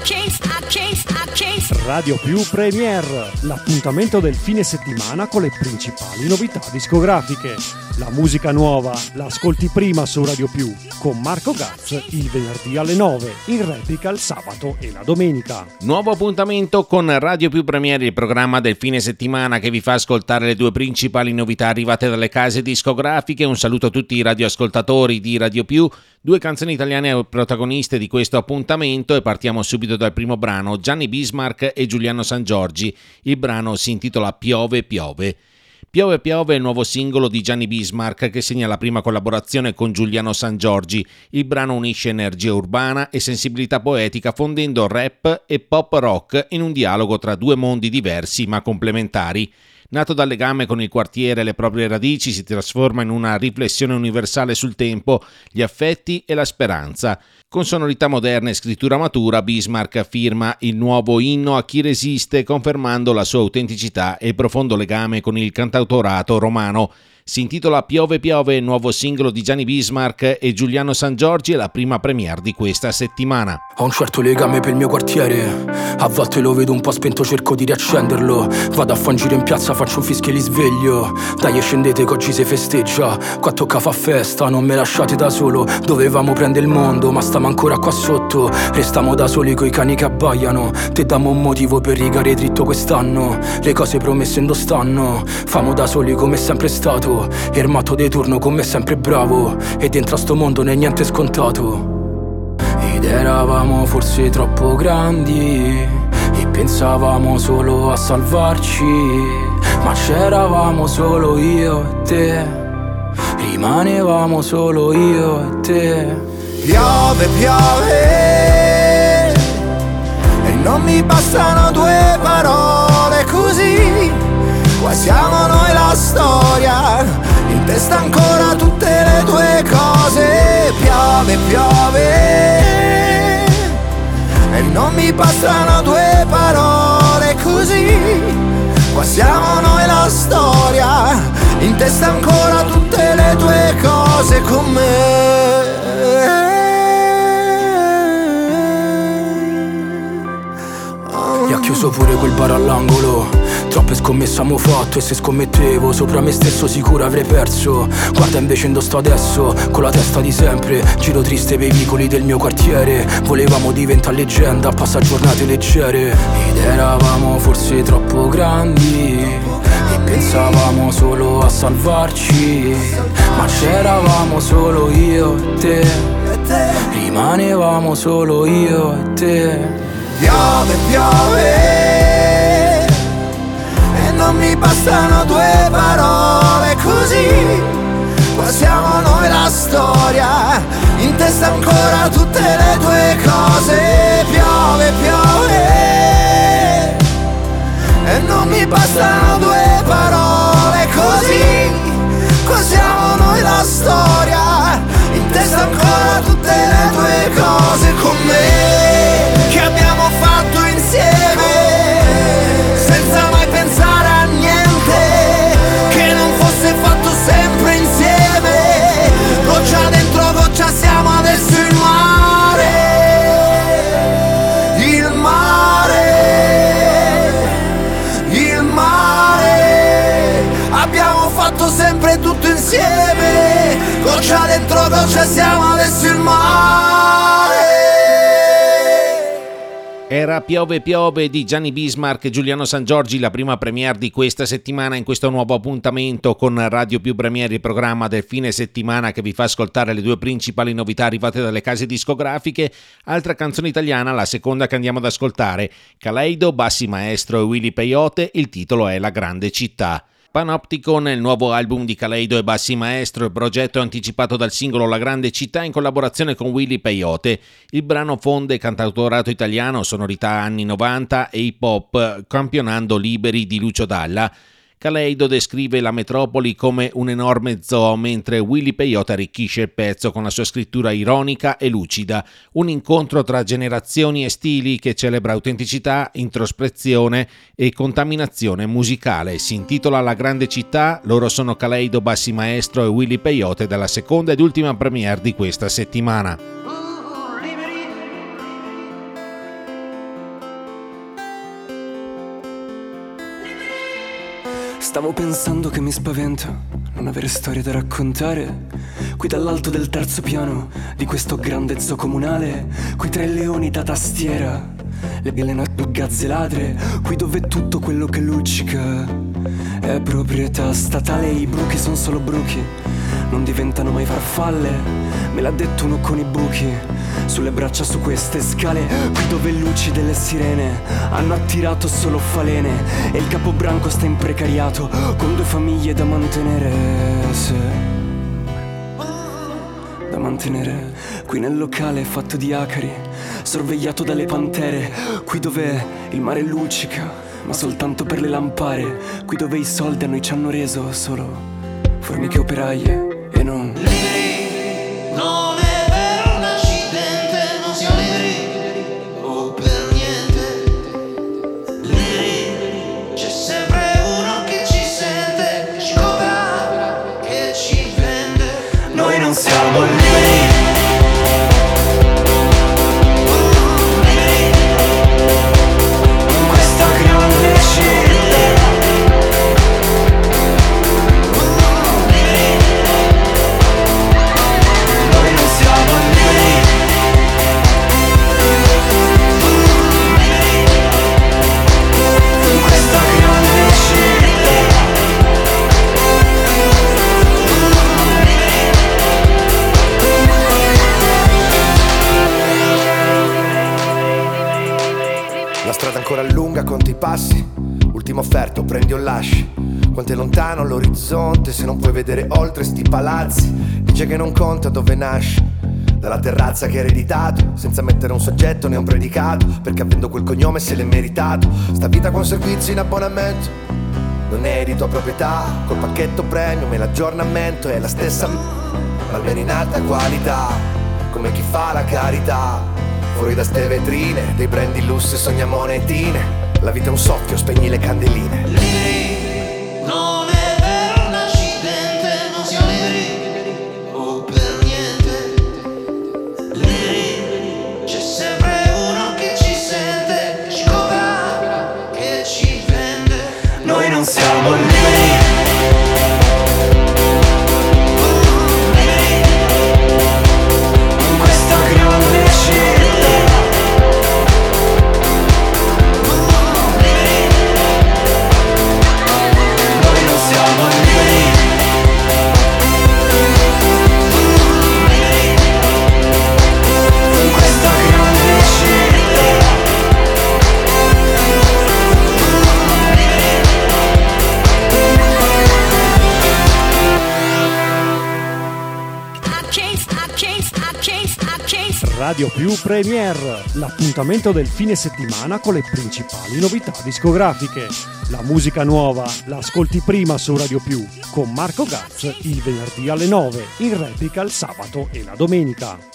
Radio Più Premiere, l'appuntamento del fine settimana con le principali novità discografiche. La musica nuova la ascolti prima su Radio Più con Marco Gaz il venerdì alle 9, in replica il sabato e la domenica. Nuovo appuntamento con Radio Più Premiere, il programma del fine settimana che vi fa ascoltare le due principali novità arrivate dalle case discografiche. Un saluto a tutti i radioascoltatori di Radio Più. Due canzoni italiane protagoniste di questo appuntamento e partiamo subito dal primo brano, Gianni Bismarck e Giuliano Sangiorgi. Il brano si intitola Piove Piove. Piove Piove è il nuovo singolo di Gianni Bismarck che segna la prima collaborazione con Giuliano Sangiorgi. Il brano unisce energia urbana e sensibilità poetica fondendo rap e pop rock in un dialogo tra due mondi diversi ma complementari. Nato dal legame con il quartiere e le proprie radici, si trasforma in una riflessione universale sul tempo, gli affetti e la speranza. Con sonorità moderne e scrittura matura, Bismarck affirma il nuovo inno a chi resiste, confermando la sua autenticità e il profondo legame con il cantautorato romano. Si intitola Piove Piove, il nuovo singolo di Gianni Bismarck e Giuliano Sangiorgi, è la prima premiere di questa settimana. Ho un certo legame per il mio quartiere, a volte lo vedo un po' spento, cerco di riaccenderlo. Vado a fare un giro in piazza, faccio un fischio e li sveglio. Dai, scendete che oggi si festeggia, qua tocca fa festa, non me lasciate da solo. Dovevamo prendere il mondo, ma stiamo ancora qua sotto. Restiamo da soli coi cani che abbaiano. Te dammo un motivo per rigare dritto quest'anno. Le cose promesse non stanno, famo da soli come è sempre stato. Ermato di turno con me sempre bravo, e dentro a sto mondo non è niente scontato. Ed eravamo forse troppo grandi e pensavamo solo a salvarci, ma c'eravamo solo io e te, rimanevamo solo io e te. Piove, piove e non mi bastano due parole così. Qua siamo noi la storia, in testa ancora tutte le tue cose. Piove, piove e non mi bastano due parole così. Qua siamo noi la storia, in testa ancora tutte le tue cose con me. E ha chiuso pure quel bar all'angolo. Troppe scommesse abbiamo fatto e se scommettevo sopra me stesso sicuro avrei perso. Guarda invece dove sto adesso, con la testa di sempre, giro triste per i vicoli del mio quartiere. Volevamo diventare leggenda, passa giornate leggere. Ed eravamo forse troppo grandi e pensavamo solo a salvarci, ma c'eravamo solo io e te, rimanevamo solo io e te. Piove, piove e non mi bastano due parole così. Qua siamo noi la storia, in testa ancora tutte le tue cose. Piove, piove e non mi bastano due parole così. Qua siamo noi la storia, in testa ancora tutte le tue cose con me, che abbiamo fatto insieme, senza mai pensare a niente, che non fosse fatto sempre insieme. Goccia dentro goccia siamo adesso il mare, il mare, il mare. Abbiamo fatto sempre tutto insieme, goccia dentro goccia siamo adesso il mare. Era Piove Piove di Gianni Bismarck e Giuliano Sangiorgi, la prima premiere di questa settimana in questo nuovo appuntamento con Radio Più Premiere, il programma del fine settimana che vi fa ascoltare le due principali novità arrivate dalle case discografiche. Altra canzone italiana, la seconda che andiamo ad ascoltare, Kaleido, Bassi Maestro e Willy Peyote, il titolo è La Grande Città. Panopticon è il nuovo album di Kaleido e Bassi Maestro, il progetto è anticipato dal singolo La Grande Città in collaborazione con Willy Peyote. Il brano fonde cantautorato italiano, sonorità anni 90 e hip hop, campionando Liberi di Lucio Dalla. Kaleido descrive la metropoli come un enorme zoo, mentre Willy Peyote arricchisce il pezzo con la sua scrittura ironica e lucida, un incontro tra generazioni e stili che celebra autenticità, introspezione e contaminazione musicale. Si intitola La Grande Città, loro sono Kaleido, Bassi Maestro e Willy Peyote, dalla seconda ed ultima premiere di questa settimana. Stavo pensando che mi spaventa non avere storie da raccontare. Qui dall'alto del terzo piano di questo grande zoo comunale, qui tra i leoni da tastiera, le gazze ladre, qui dove tutto quello che luccica è proprietà statale. I bruchi sono solo bruchi, non diventano mai farfalle. Me l'ha detto uno con i buchi sulle braccia su queste scale, qui dove luci delle sirene hanno attirato solo falene e il capobranco sta in precariato con 2 famiglie da mantenere, sì, da mantenere. Qui nel locale fatto di acari, sorvegliato dalle pantere, qui dove il mare luccica ma soltanto per le lampare, qui dove i soldi a noi ci hanno reso solo formiche operaie e non non è vero un accidente, non siamo liberi o per niente. Lì c'è sempre uno che ci sente, che ci copra, che ci vende. Noi non siamo liberi. In questa grande città. La strada ancora lunga, conta i passi. Ultimo offerto, prendi o lasci. Quanto è lontano l'orizzonte se non puoi vedere oltre sti palazzi. Dice che non conta dove nasci, dalla terrazza che hai ereditato, senza mettere un soggetto né un predicato, perché avendo quel cognome se l'è meritato. Sta vita con servizi in abbonamento non è di tua proprietà, col pacchetto premium e l'aggiornamento è la stessa ma almeno in alta qualità, come chi fa la carità. Fuori da ste vetrine, dei brand di lusso e sogna monetine. La vita è un soffio, spegni le candeline. Liberi, non è vero un accidente, non siamo liberi o per niente. Liberi, c'è sempre uno che ci sente, che ci copra, che ci vende. Noi non siamo liberi. In questa grande città. Radio Più Premiere, l'appuntamento del fine settimana con le principali novità discografiche. La musica nuova la ascolti prima su Radio Più con Marco Gaz il venerdì alle 9, in replica il sabato e la domenica.